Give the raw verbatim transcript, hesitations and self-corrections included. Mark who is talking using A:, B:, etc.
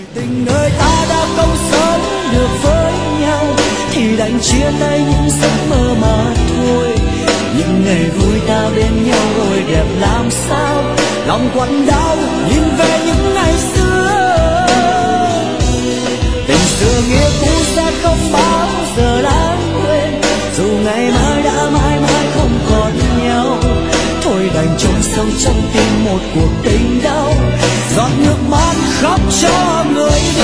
A: Tình người ta đã không sống được với nhau thì đành chia tay những giấc mơ mà thôi. Những ngày vui ta bên nhau rồi đẹp làm sao, lòng quặn đau nhìn về những ngày xưa. Tình xưa nghĩa cũ sẽ không bao giờ lãng quên, dù ngày mai đã mãi mãi không còn nhau. Thôi đành chôn sâu trong tim một cuộc tình đau, giọt nước mắt khóc cho người